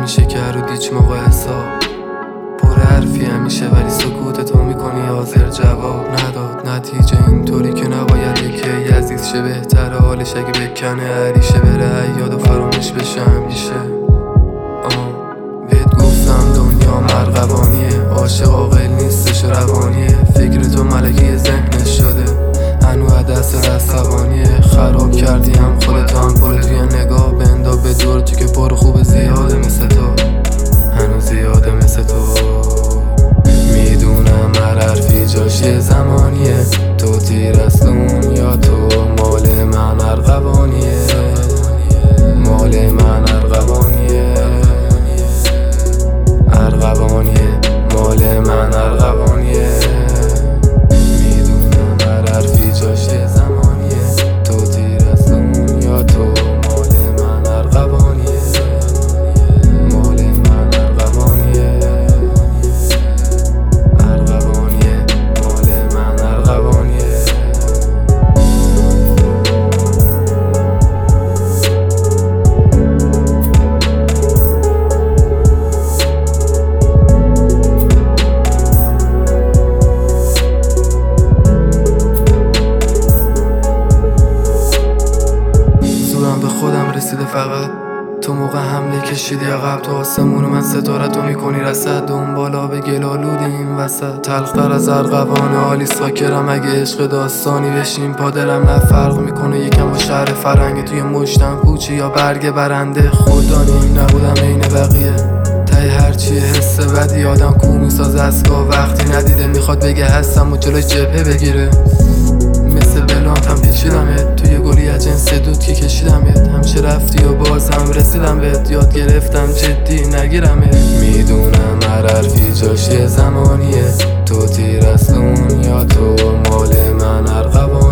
نمیشه که رو هیچ موقع حساب پر حرفی همیشه ولی سکوت تو میکنی حاضر جواب نداد. نتیجه اینطوری که نباید یکی عزیز شه، بهتره حالش اگه بکنه عریشه بره یاد و فراموش بشه همیشه. بهت گفتم دنیا مرغبانیه، عاشق عاقل نیستش روانیه، فکر تو ملکه ذهنش شده هنو دست عصبانیه. خراب کردی هم خودت هم پل توی نگاه بندا به دور تو که پر خوب زیاده مثل تو، هنو زیاده مثل تو. میدونم هر حرفی جاش یه زمانیه، تو تیر از دنیا تو مال من ارغوانیه، مال من ارغوانیه، ارغوانیه مال من ارغوانیه. میدونم هر حرفی جاش یه زمانیه، تو تیر از دنیا تو مال من ارغوانیه، مال من ارغوانیه، ارغوانیه مال من ارغوانیه. به خودم رسیده فقط تو موقع حمله کشیدی عقب تو آسمون و من ستاره تو میکنی رسد دنبالا به گلالودی این وسط تلختر از ارغوان حالی ساکرم اگه عشق داستانی بشیم پادرم نه فرق میکنه یکم با شهر فرنگ توی مشتم پوچی یا برگ برنده خوددانی نبودم عین بقیه تای هرچی حس بدی آدم کو میسازه اسکا وقتی ندیده میخواد بگه هستم و جلوی جبهه بگیره مثل بلانتم پیچیدمت توی گلی از جنس دود که کشیدمت همچه رفتی و بازم رسیدم بهت یاد گرفتم جدی نگیرمت. میدونم هر حرفی جاش یه زمانیه، تو تیر از دنیا تو مال من ارغوان